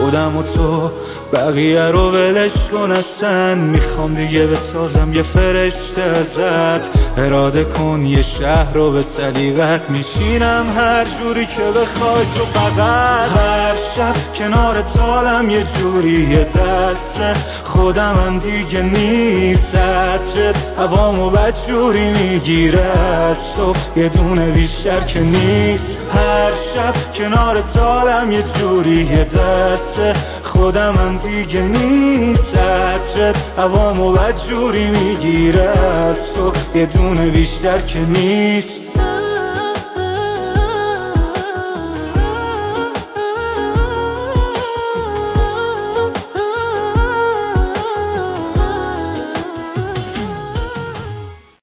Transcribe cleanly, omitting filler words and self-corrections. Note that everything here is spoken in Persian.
خودم و تو بقیه رو ولش کن اصلا. میخوام دیگه بسازم یه فرشته ازت، اراده کن یه شهر رو به سلیقت. میشینم هر جوری که بخوای تو فقط، هر شب کنار تالم یه جوری یه دسته خودم هم دیگه نیست. عطرت هوامو بدجوری میگیره از تو، یه دونه بیشتر که نیست. هر شب کنار تالم یه جوری یه دسته خودم هم دیگه نیست. عطرت هوامو بدجوری میگیره از تو، یه دونه بیشتر که نیست.